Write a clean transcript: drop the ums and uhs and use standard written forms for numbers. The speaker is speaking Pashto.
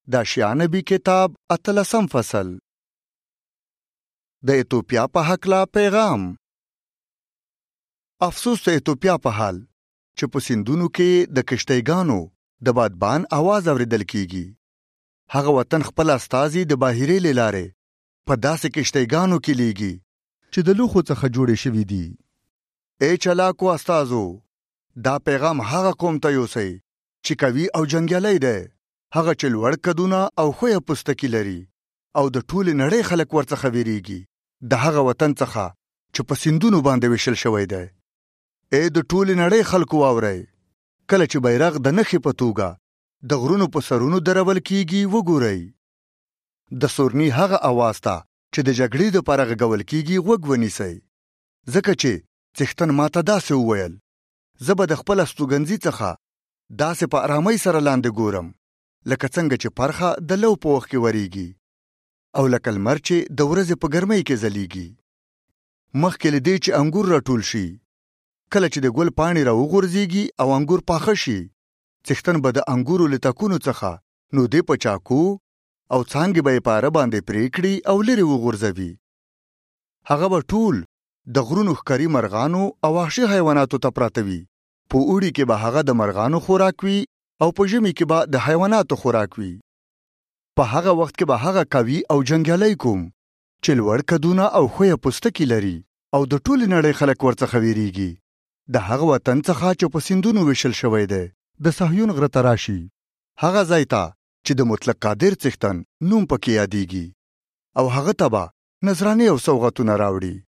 د اشعیا نبی کتاب 18 فصل. د ایتوپیا په هکله پیغام. افسوس د ایتوپیا په حال چې په سیندونو کې د کشتیګانو د بادبان आवाज اوریدل کیږي. هغه وطن خپل استازي د باهرې له لارې په داسې کشتیګانو کې لیږي چې د لوښو څخه جوړې شوي دي. ای چلاکو استازو، دا پیغام هغه قوم ته یوسئ چې قوي او جنګیالی دی، هغه چې لوړ قدونه او ښویه پوستکي لري او د ټولې نړۍ خلک ورڅخه ویریږي، د هغه وطن څخه چې په سیندونو باندې ویشل شوی دی. ای د ټولې نړۍ خلکو واورئ، کله چې بیرغ د نښې په توګه د غرونو په سرونو درول کیږي وګورئ. د سورني هغه اواز ته چې د جګړې دپاره غږول کیږي غوږ ونیسئ، ځکه چې څښتن ماته داسې وویل، زه به د خپل استوګنځي څخه داسې په ارامۍ سره لاندې ګورم لکه څنګه چې پرخه د لو په وخت کې وریږي او لکه لمر چې د ورځې په ګرمۍ کې ځلیږي. مخکې له دې چې انګور راټول شي، کله چې د ګل پاڼې راوغورځېږي او انګور پاخه شي، څښتن به د انګورو له تکونو څخه نودې په چاقو او څانګې به یې په اره باندې پرې کړي او لرې وغورځوي. هغه به ټول د غرونو ښکاري مرغانو او وحشي حیواناتو ته پراته وي. په اوړي کې به هغه د مرغانو خوراک وي او په ژمي کې به د حیواناتو خوراک وي. په هغه وخت کې به هغه قوي او جنګیالی کوم چې لوړ قدونه او ښویه پوستکي لري او د ټولې نړۍ خلک ورڅخه ویریږي، د هغه وطن څخه چې په سیندونو ویشل شوی دی، د صهیون غره ته راشي، هغه ځای ته چې د مطلق قادر څښتن نوم پکې یادیږي، او هغه ته به نذرانې او سوغاتونه راوړي.